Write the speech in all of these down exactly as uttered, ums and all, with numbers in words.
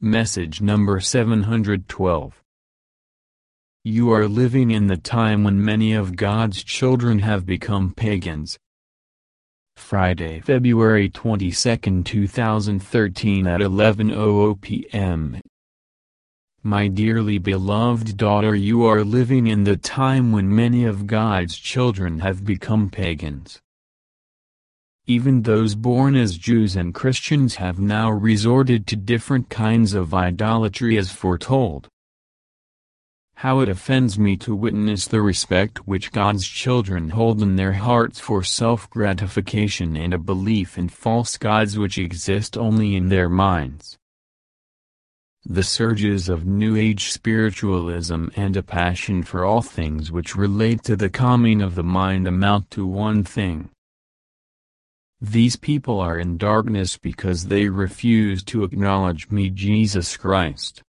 Message number seven hundred twelve. You are living in the time when many of God's children have become pagans. Friday, February twenty-second, two thousand thirteen at eleven hundred p m My dearly beloved daughter, you are living in the time when many of God's children have become pagans. Even those born as Jews and Christians have now resorted to different kinds of idolatry as foretold. How it offends me to witness the respect which God's children hold in their hearts for self-gratification and a belief in false gods which exist only in their minds. The surges of New Age spiritualism and a passion for all things which relate to the calming of the mind amount to one thing. These people are in darkness because they refuse to acknowledge me, Jesus Christ.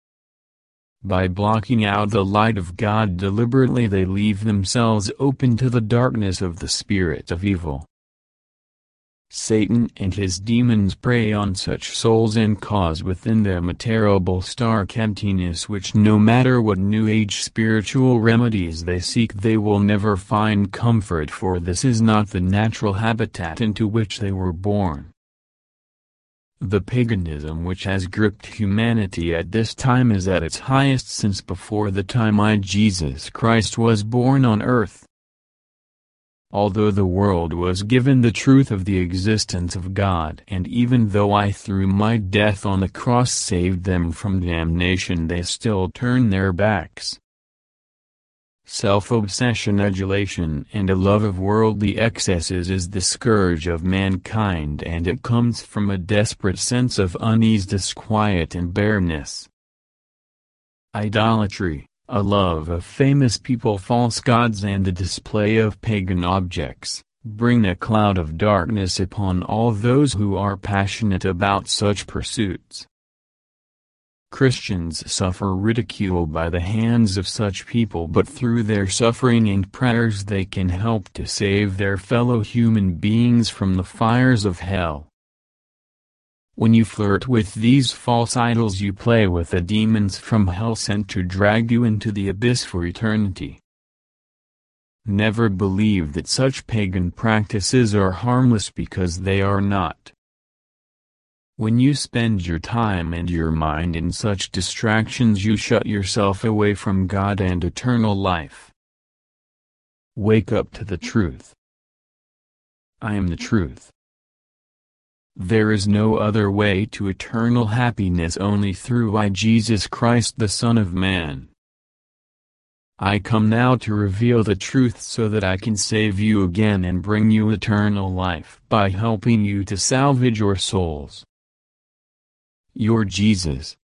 By blocking out the light of God deliberately, they leave themselves open to the darkness of the spirit of evil. Satan and his demons prey on such souls and cause within them a terrible stark emptiness which no matter what New Age spiritual remedies they seek, they will never find comfort, for this is not the natural habitat into which they were born. The paganism which has gripped humanity at this time is at its highest since before the time I, Jesus Christ, was born on earth. Although the world was given the truth of the existence of God, and even though I through my death on the cross saved them from damnation, they still turn their backs. Self-obsession, adulation, and a love of worldly excesses is the scourge of mankind, and it comes from a desperate sense of unease, disquiet, and bareness. Idolatry, a love of famous people, false gods, and the display of pagan objects, bring a cloud of darkness upon all those who are passionate about such pursuits. Christians suffer ridicule by the hands of such people, but through their suffering and prayers they can help to save their fellow human beings from the fires of hell. When you flirt with these false idols, you play with the demons from hell sent to drag you into the abyss for eternity. Never believe that such pagan practices are harmless, because they are not. When you spend your time and your mind in such distractions, you shut yourself away from God and eternal life. Wake up to the truth. I am the truth. There is no other way to eternal happiness, only through I, Jesus Christ, the Son of Man. I come now to reveal the truth so that I can save you again and bring you eternal life by helping you to salvage your souls. Your Jesus.